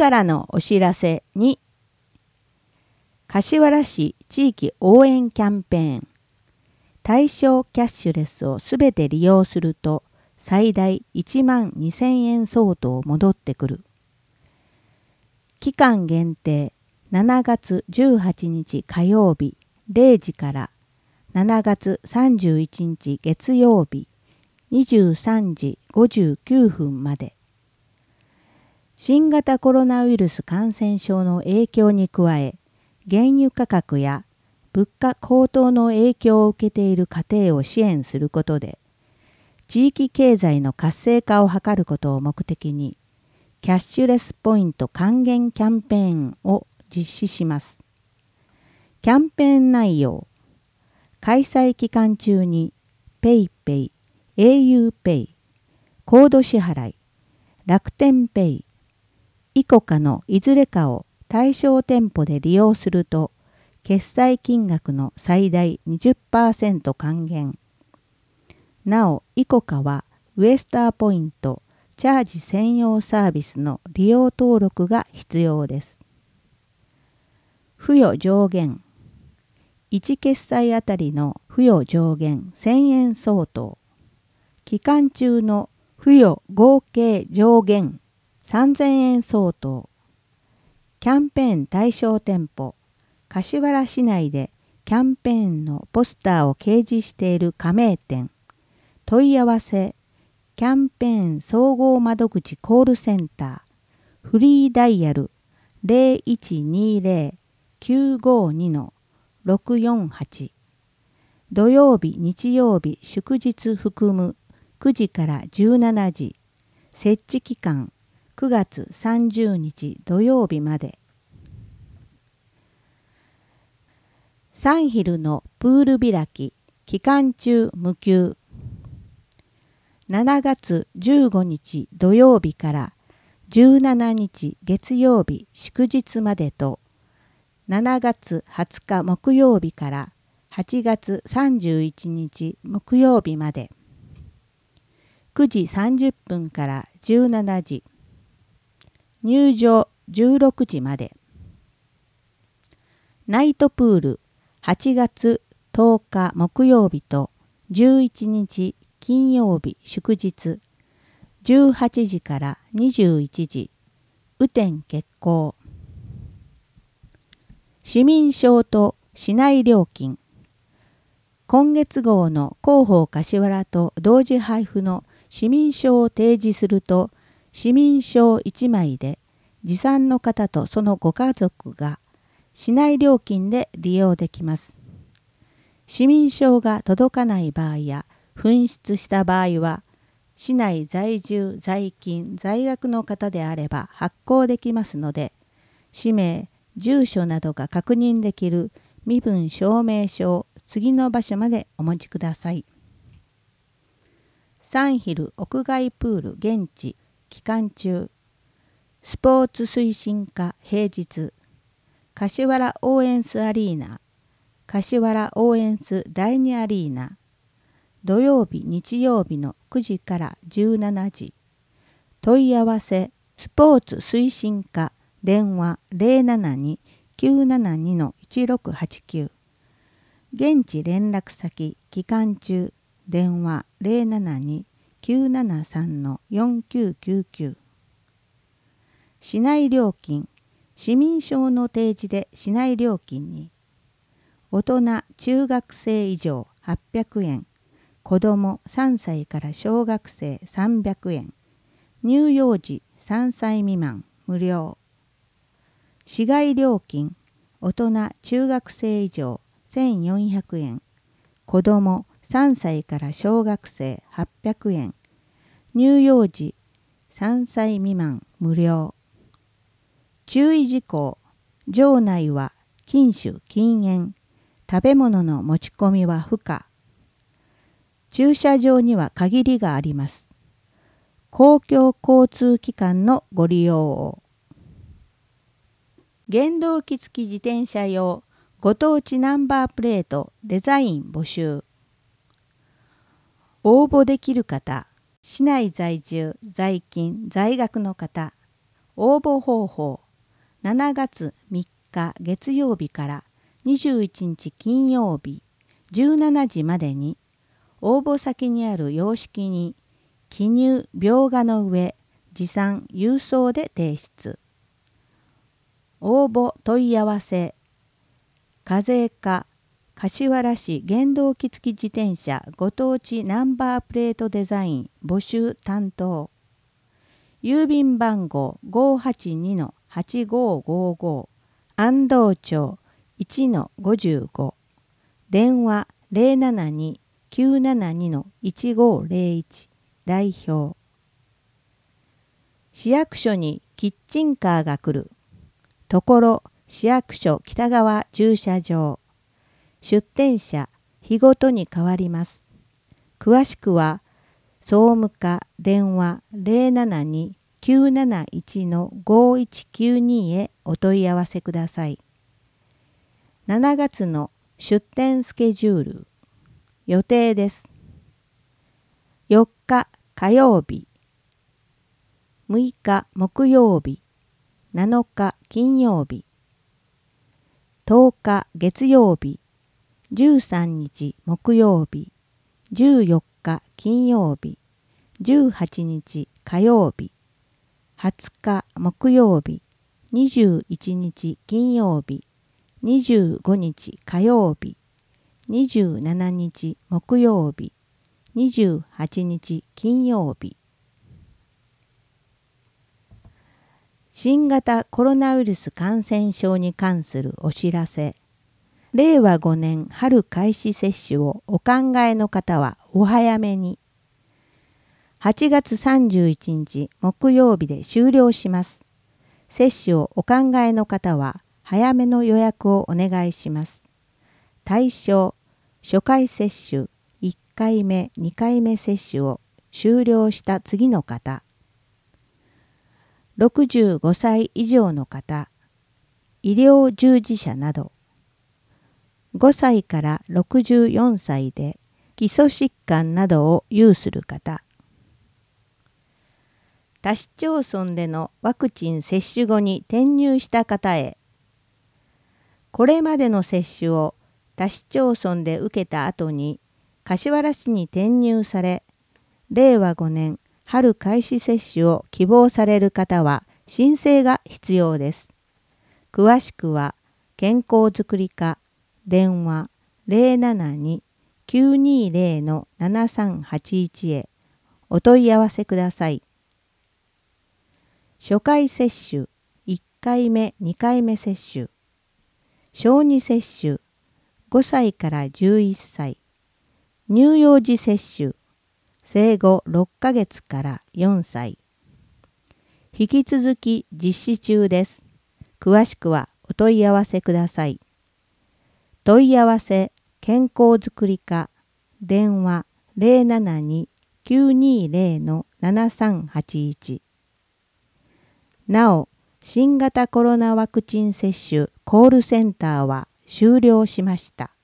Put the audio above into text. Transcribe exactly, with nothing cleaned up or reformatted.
からのお知らせに、柏原市地域応援キャンペーン。対象キャッシュレスをすべて利用すると最大いちまんにせんえん相当戻ってくる。期間限定しちがつじゅうはちにち火曜日れいじからしちがつさんじゅういちにち月曜日にじゅうさんじごじゅうきゅうふんまで。新型コロナウイルス感染症の影響に加え、原油価格や物価高騰の影響を受けている家庭を支援することで、地域経済の活性化を図ることを目的に、キャッシュレスポイント還元キャンペーンを実施します。キャンペーン内容、開催期間中に PayPay、auPay、コード支払い、楽天ペイ、イコカのいずれかを対象店舗で利用すると、決済金額の最大 にじゅっパーセント 還元。なお、イコカはウエスターポイント、チャージ専用サービスの利用登録が必要です。付与上限。いち決済あたりの付与上限せんえん相当。期間中の付与合計上限さんぜんえん相当。キャンペーン対象店舗。柏原市内でキャンペーンのポスターを掲示している加盟店。問い合わせ。キャンペーン総合窓口コールセンター。フリーダイヤル ゼロいちにゼロ きゅうごに ろくよんはち。土曜日、日曜日、祝日含むくじからじゅうしちじ。設置期間くがつさんじゅうにち土曜日まで。サンヒルのプール開き、期間中無休。しちがつじゅうごにち土曜日からじゅうしちにち月曜日祝日までと、しちがつはつか木曜日からはちがつさんじゅういちにち木曜日まで。くじさんじゅっぷんからじゅうしちじ。入場じゅうろくじまで。ナイトプールはちがつとおか木曜日とじゅういちにち金曜日祝日じゅうはちじからにじゅういちじ。雨天決行。市民証と市内料金。今月号の広報柏原と同時配布の市民証を提示すると、市民証いちまいで持参の方とそのご家族が市内料金で利用できます。市民証が届かない場合や紛失した場合は、市内在住在勤在学の方であれば発行できますので、氏名、住所などが確認できる身分証明書を次の場所までお持ちください。サンヒル屋外プール現地期間中。スポーツ推進課平日。柏原応援スアリーナ。柏原応援スだいにアリーナ。土曜日、日曜日のくじからじゅうしちじ。問い合わせ、スポーツ推進課、電話 ゼロななに きゅうななに いちろくはちきゅう。現地連絡先、期間中、電話 ゼロななに きゅうななさん よんきゅうきゅうきゅう。市内料金、市民証の提示で市内料金に。大人中学生以上はっぴゃくえん。子どもさんさいから小学生さんびゃくえん。乳幼児さんさい未満無料。市外料金、大人中学生以上せんよんひゃくえん。子どもさんさいから小学生はっぴゃくえん。乳幼児さんさい未満無料。注意事項、場内は禁酒禁煙、食べ物の持ち込みは不可。駐車場には限りがあります。公共交通機関のご利用を。原動機付き自転車用ご当地ナンバープレートデザイン募集。応募できる方、市内在住、在勤、在学の方、 応募方法。しちがつみっか月曜日からにじゅういちにち金曜日じゅうしちじまでに、応募先にある様式に記入描画の上、持参郵送で提出。応募問い合わせ。課税課柏原市原動機付自転車ご当地ナンバープレートデザイン募集担当。郵便番号 ごーはちにのはちごーごーごー 安藤町 いちのごじゅうご。電話 ゼロななに きゅうななにのいちごーゼロいち。代表。市役所にキッチンカーが来る。ところ市役所北側駐車場。出店者日ごとに変わります。詳しくは総務課電話 ゼロななに きゅうなないちのごいちきゅうに へお問い合わせください。しちがつの出店スケジュール。予定です。よっか火曜日、むいか木曜日、なのか金曜日、とおか月曜日、じゅうさんにち木曜日、じゅうよっか金曜日、じゅうはちにち火曜日、はつか木曜日、にじゅういちにち金曜日、にじゅうごにち火曜日、にじゅうしちにち木曜日、にじゅうはちにち金曜日。新型コロナウイルス感染症に関するお知らせ。れいわごねん春開始接種をお考えの方はお早めに。はちがつさんじゅういちにち木曜日で終了します。接種をお考えの方は早めの予約をお願いします。対象、初回接種、いっかいめ、にかいめ接種を終了した次の方。ろくじゅうごさい以上の方、医療従事者など。ごさいからろくじゅうよんさいで基礎疾患などを有する方。他市町村でのワクチン接種後に転入した方へ。これまでの接種を他市町村で受けた後に柏原市に転入され、れいわごねん春開始接種を希望される方は申請が必要です。詳しくは健康づくり課電話 ゼロななに きゅうにゼロのななさんはちいち へお問い合わせください。初回接種、いっかいめ、にかいめ接種、小児接種、ごさいからじゅういっさい、乳幼児接種、生後ろっかげつからよんさい。引き続き実施中です。詳しくはお問い合わせください。問い合わせ健康づくり課電話 ゼロななに きゅうにゼロのななさんはちいち。なお、新型コロナワクチン接種コールセンターは終了しました。